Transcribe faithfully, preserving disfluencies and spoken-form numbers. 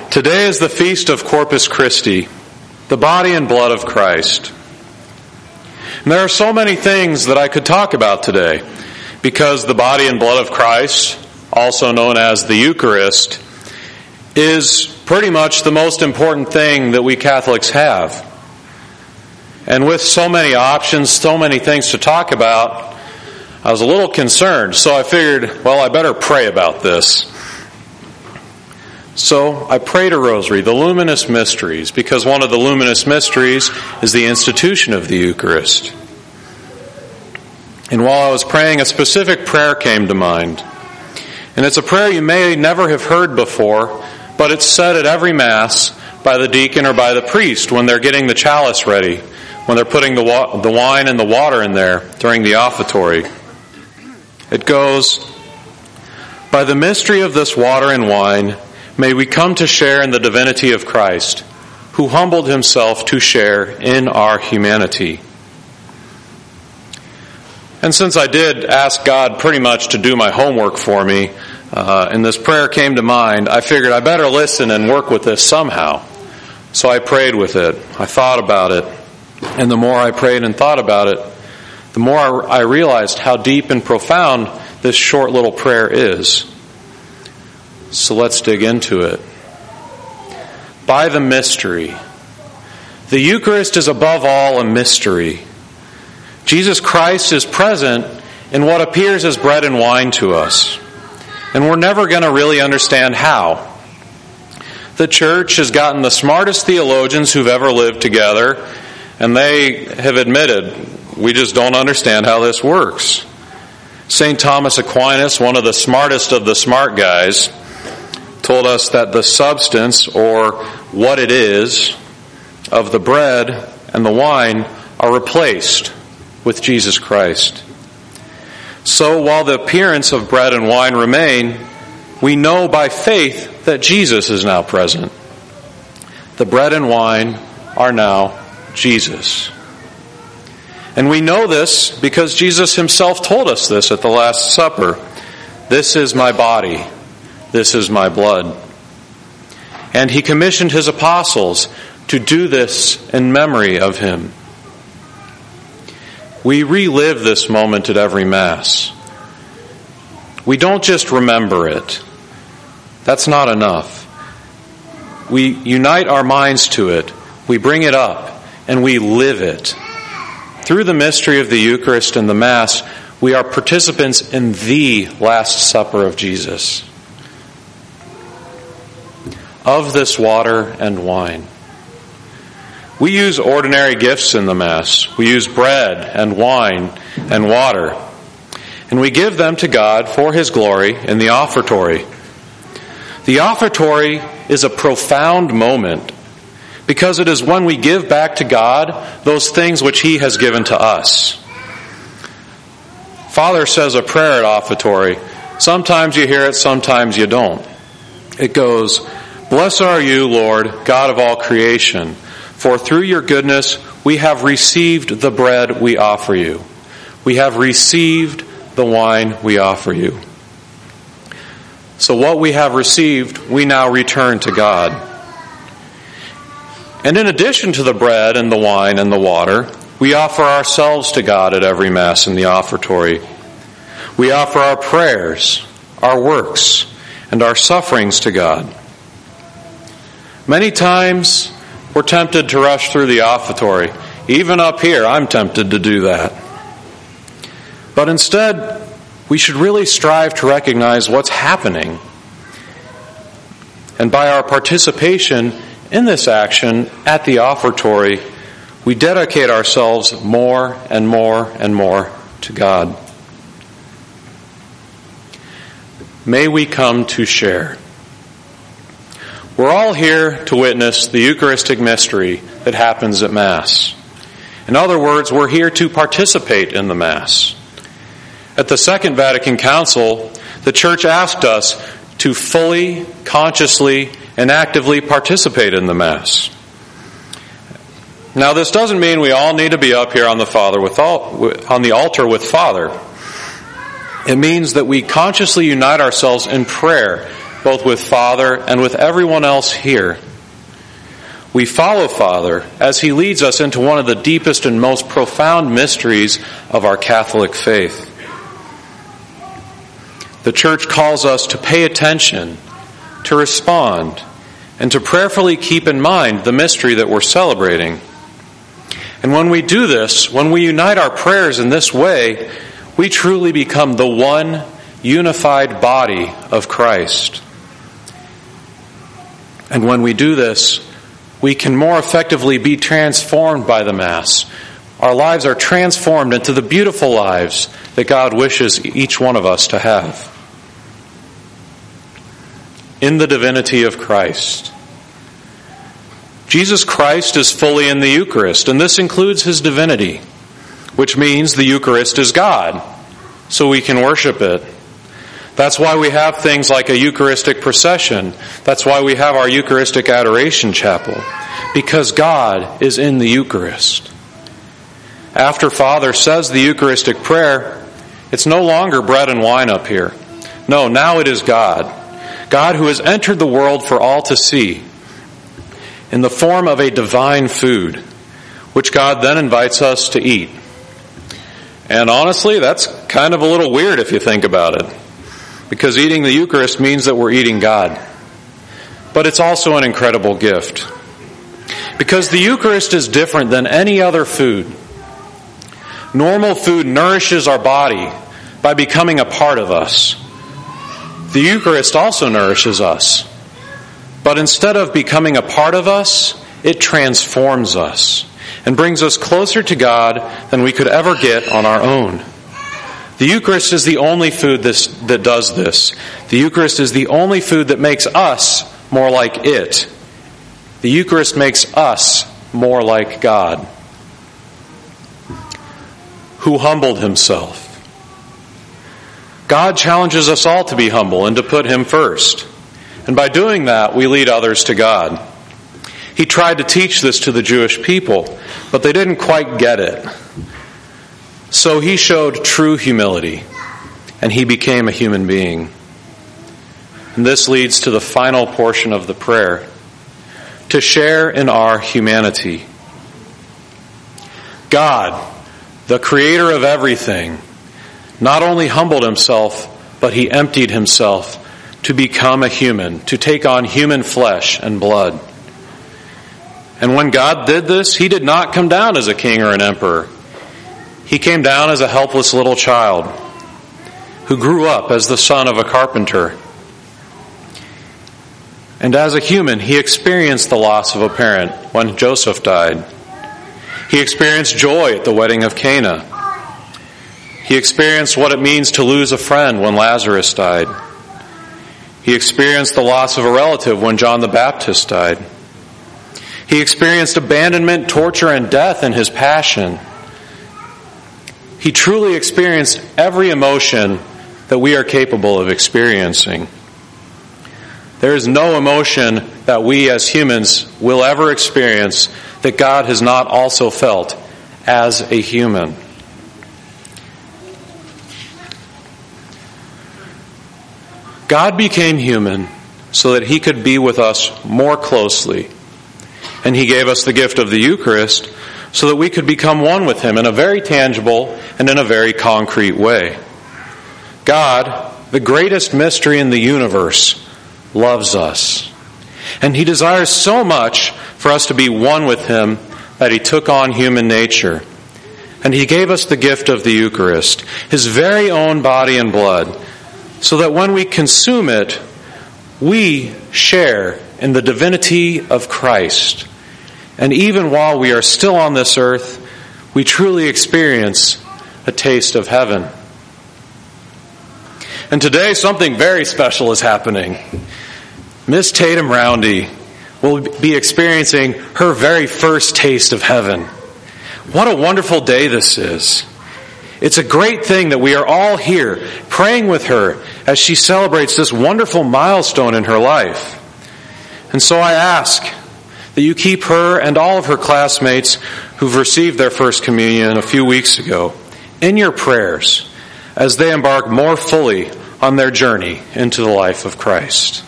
Today is the feast of Corpus Christi, the body and blood of Christ. And there are so many things that I could talk about today, because the body and blood of Christ, also known as the Eucharist, is pretty much the most important thing that we Catholics have. And with so many options, so many things to talk about, I was a little concerned, so I figured, well, I better pray about this. So I prayed a rosary, the luminous mysteries, because one of the luminous mysteries is the institution of the Eucharist. And while I was praying, a specific prayer came to mind. And it's a prayer you may never have heard before, but it's said at every Mass by the deacon or by the priest when they're getting the chalice ready, when they're putting the, wa- the wine and the water in there during the offertory. It goes, "By the mystery of this water and wine, may we come to share in the divinity of Christ, who humbled himself to share in our humanity." And since I did ask God pretty much to do my homework for me, uh, and this prayer came to mind, I figured I better listen and work with this somehow. So I prayed with it. I thought about it. And the more I prayed and thought about it, the more I realized how deep and profound this short little prayer is. So let's dig into it. By the mystery. The Eucharist is above all a mystery. Jesus Christ is present in what appears as bread and wine to us. And we're never going to really understand how. The Church has gotten the smartest theologians who've ever lived together, and they have admitted, we just don't understand how this works. Saint Thomas Aquinas, one of the smartest of the smart guys, told us that the substance, or what it is, of the bread and the wine are replaced with Jesus Christ. So while the appearance of bread and wine remain, we know by faith that Jesus is now present. The bread and wine are now Jesus. And we know this because Jesus himself told us this at the Last Supper. "This is my body. This is my blood." And he commissioned his apostles to do this in memory of him. We relive this moment at every Mass. We don't just remember it. That's not enough. We unite our minds to it. We bring it up and we live it. Through the mystery of the Eucharist and the Mass, we are participants in the Last Supper of Jesus. Of this water and wine. We use ordinary gifts in the Mass. We use bread and wine and water. And we give them to God for his glory in the offertory. The offertory is a profound moment because it is when we give back to God those things which he has given to us. Father says a prayer at offertory. Sometimes you hear it, sometimes you don't. It goes, "Blessed are you, Lord, God of all creation, for through your goodness we have received the bread we offer you. We have received the wine we offer you." So what we have received, we now return to God. And in addition to the bread and the wine and the water, we offer ourselves to God at every Mass in the offertory. We offer our prayers, our works, and our sufferings to God. Many times we're tempted to rush through the offertory. Even up here, I'm tempted to do that. But instead, we should really strive to recognize what's happening. And by our participation in this action at the offertory, we dedicate ourselves more and more and more to God. May we come to share. We're all here to witness the Eucharistic mystery that happens at Mass. In other words, we're here to participate in the Mass. At the Second Vatican Council, the Church asked us to fully, consciously, and actively participate in the Mass. Now, this doesn't mean we all need to be up here on the Father with all, on the altar with Father. It means that we consciously unite ourselves in prayer both with Father and with everyone else here. We follow Father as he leads us into one of the deepest and most profound mysteries of our Catholic faith. The Church calls us to pay attention, to respond, and to prayerfully keep in mind the mystery that we're celebrating. And when we do this, when we unite our prayers in this way, we truly become the one unified body of Christ. And when we do this, we can more effectively be transformed by the Mass. Our lives are transformed into the beautiful lives that God wishes each one of us to have. In the divinity of Christ. Jesus Christ is fully in the Eucharist, and this includes his divinity, which means the Eucharist is God, so we can worship it. That's why we have things like a Eucharistic procession. That's why we have our Eucharistic Adoration Chapel, because God is in the Eucharist. After Father says the Eucharistic prayer, it's no longer bread and wine up here. No, now it is God. God who has entered the world for all to see in the form of a divine food, which God then invites us to eat. And honestly, that's kind of a little weird if you think about it, because eating the Eucharist means that we're eating God. But it's also an incredible gift, because the Eucharist is different than any other food. Normal food nourishes our body by becoming a part of us. The Eucharist also nourishes us. But instead of becoming a part of us, it transforms us and brings us closer to God than we could ever get on our own. The Eucharist is the only food this, that does this. The Eucharist is the only food that makes us more like it. The Eucharist makes us more like God, who humbled himself. God challenges us all to be humble and to put him first. And by doing that, we lead others to God. He tried to teach this to the Jewish people, but they didn't quite get it. So he showed true humility, and he became a human being. And this leads to the final portion of the prayer, to share in our humanity. God, the creator of everything, not only humbled himself, but he emptied himself to become a human, to take on human flesh and blood. And when God did this, he did not come down as a king or an emperor. He came down as a helpless little child who grew up as the son of a carpenter. And as a human, he experienced the loss of a parent when Joseph died. He experienced joy at the wedding of Cana. He experienced what it means to lose a friend when Lazarus died. He experienced the loss of a relative when John the Baptist died. He experienced abandonment, torture, and death in his passion. He truly experienced every emotion that we are capable of experiencing. There is no emotion that we as humans will ever experience that God has not also felt as a human. God became human so that he could be with us more closely. And he gave us the gift of the Eucharist so that we could become one with him in a very tangible and in a very concrete way. God, the greatest mystery in the universe, loves us. And he desires so much for us to be one with him that he took on human nature. And he gave us the gift of the Eucharist, his very own body and blood, so that when we consume it, we share in the divinity of Christ. And even while we are still on this earth, we truly experience a taste of heaven. And today something very special is happening. Miss Tatum Roundy will be experiencing her very first taste of heaven. What a wonderful day this is. It's a great thing that we are all here praying with her as she celebrates this wonderful milestone in her life. And so I ask that you keep her and all of her classmates who've received their first communion a few weeks ago in your prayers as they embark more fully on their journey into the life of Christ.